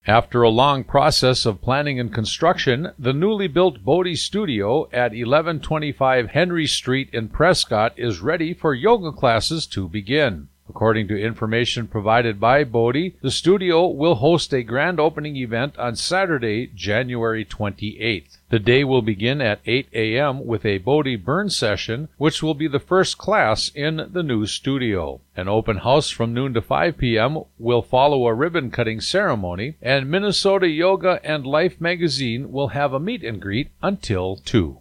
After a long process of planning and construction, the newly built Bodhi Studio at 1125 Henry Street in Prescott is ready for yoga classes to begin. According to information provided by Bodhi, the studio will host a grand opening event on Saturday, January 28th. The day will begin at 8 a.m. with a Bodhi burn session, which will be the first class in the new studio. An open house from noon to 5 p.m. will follow a ribbon-cutting ceremony, and Minnesota Yoga and Life magazine will have a meet and greet until 2.